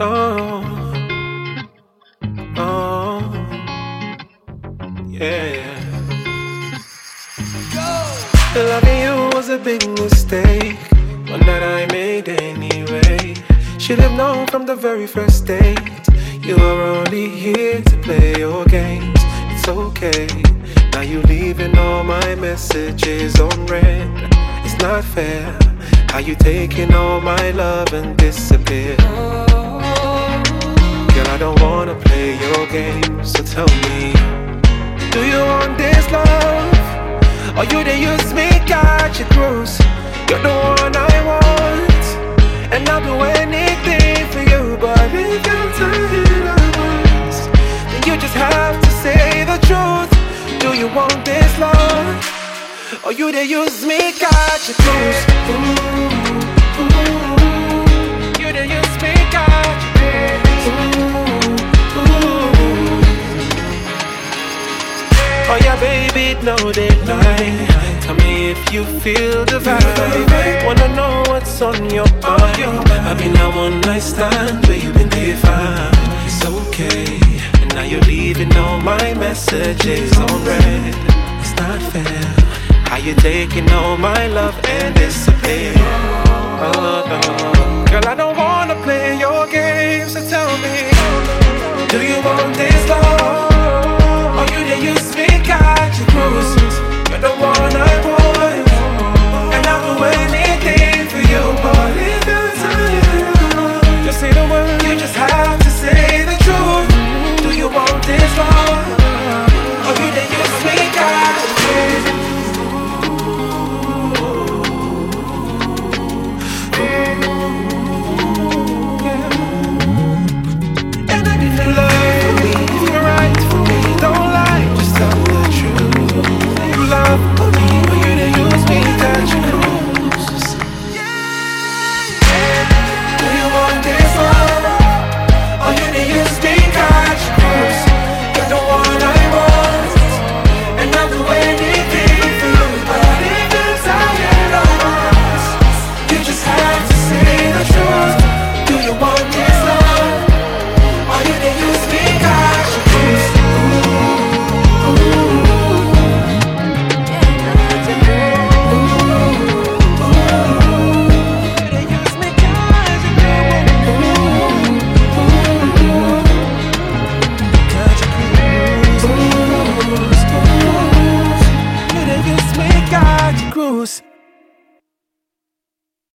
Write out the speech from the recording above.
Oh, oh, yeah. Loving you was a big mistake, one that I made anyway. Should have known from the very first date, you are only here to play your games. It's okay, now you leaving all my messages on red. It's not fair, how you taking all my love and disappear. Girl, I don't wanna play your game, so tell me, do you want this love? Or you they use me, got your cruise? You're the one I want, and I'll do anything for you. But if you're tired of us, then you just have to say the truth. Do you want this love? Or you they use me, got your cruise? Ooh, ooh, you they use me, got your cruise? Ooh, ooh. Oh yeah, baby, no deadline. Tell me if you feel the vibe. Wanna know what's on your mind. I've been a one night stand, but you've been defined. It's okay, and now you're leaving all my messages on red. It's not fair, how you taking all my love and disappear. Oh no.